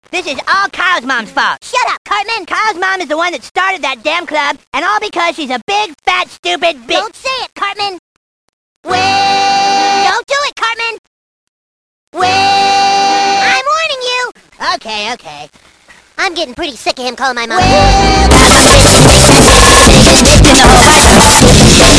This is all Kyle's mom's fault. Shut up, Cartman! Kyle's mom is the one that started that damn club, and all because she's a big, fat, stupid bitch. Don't say it, Cartman! Don't do it, Cartman! I'm warning you! Okay. I'm getting pretty sick of him calling my mom.